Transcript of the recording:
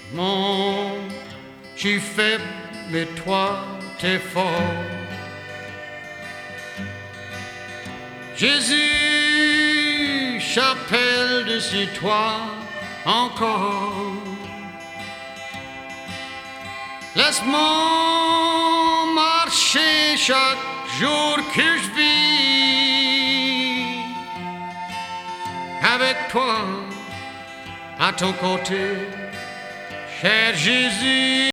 Mon, je suis faible, mais toi, t'es fort. Jésus, j'appelle dessus toi encore. Laisse-moi marcher chaque jour que je vis avec toi à ton côté, cher Jésus.